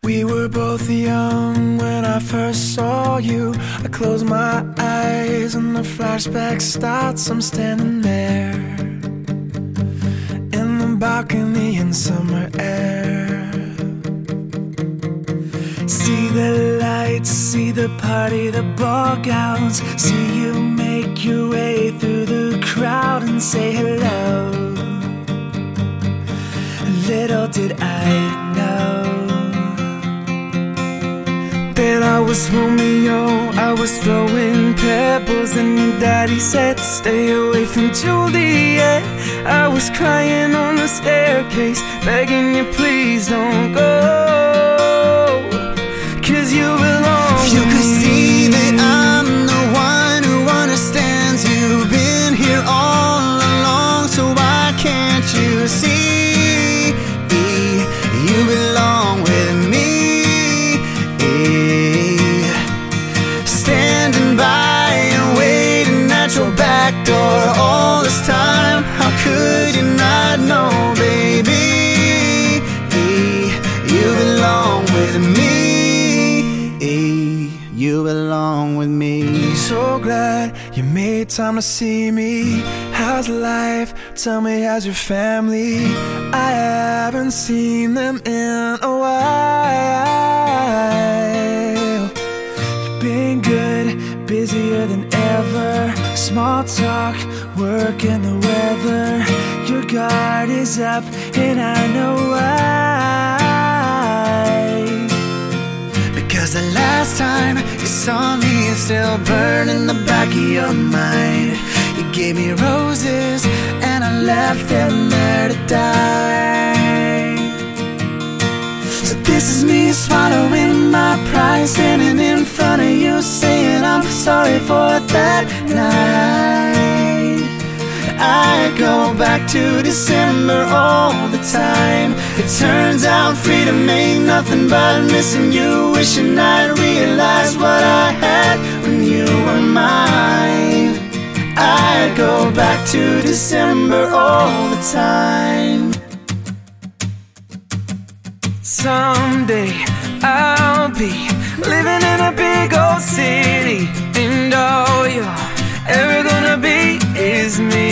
We were both young when I first saw you. I close my eyes and the flashback starts. I'm standing there in the balcony in summer air. See the lights, see the party, the ball gowns. See you make your way through the crowd and say hello. Little did I know that I was Romeo, I was throwing pebbles, and your daddy said stay away from Juliet. I was crying on the staircase, begging you please don't go, 'cause you belong. If you could see that I'm the one who understands, you've been here all along, so why can't you see you belong with me? Standing by and waiting at your back door all this time, how could you not know, baby? You belong with me. You belong with me. So glad you made time to see me. How's life? Tell me, how's your family? I haven't seen them in a while. You've been good, busier than ever. Small talk, work and the weather. Your guard is up and I know why. Because the last time you saw me, it's still burned in the back of your mind. You gave me roses and I left them there to die. So this is me swallowing my pride, standing in front of you saying I'm sorry for that night. I go back to December all the time. It turns out freedom ain't nothing but missing you, wishing I'd realized what I had when you were mine. I go back to December all the time. Someday I'll be living in a big old city, and all you're ever gonna be is me.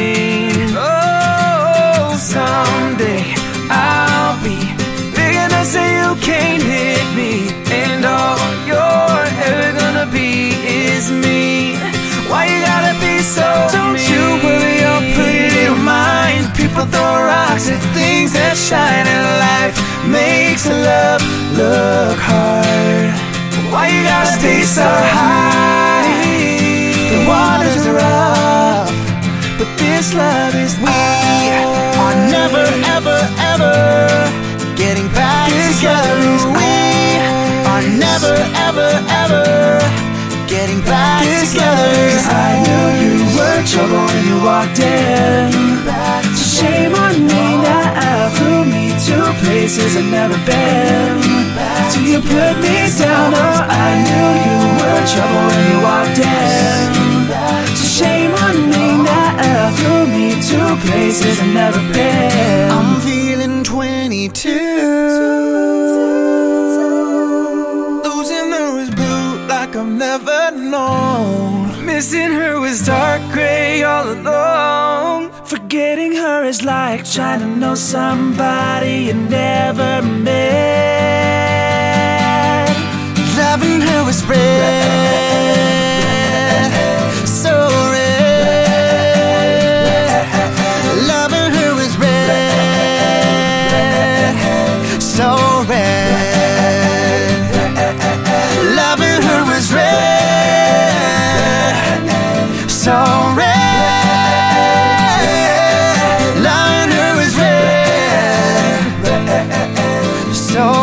Oh, someday I'll be big enough so you can't hit me, and all you're ever gonna be is me. Why you gotta be so Don't mean? You worry, I'll put it in your mind. People throw rocks at things that shine, and life makes love look hard. Why you gotta stay so high? The waters are rough, but this love is We are never, ever, ever getting back together. We are never, ever, ever getting back together. 'Cause I knew you were trouble when you walked in. So shame on me that I flew me to places I've never been. Till you put me down, oh, I knew you were trouble when you walked in. So shame on me that I flew me to places I've never been. I'm feeling 22. Losing her was blue like I've never known. Missing her was dark gray all alone. Forgetting her is like trying to know somebody you never met. Loving her was red, so red. Loving her was red, so red. Loving her was red, so red. Loving her was red, so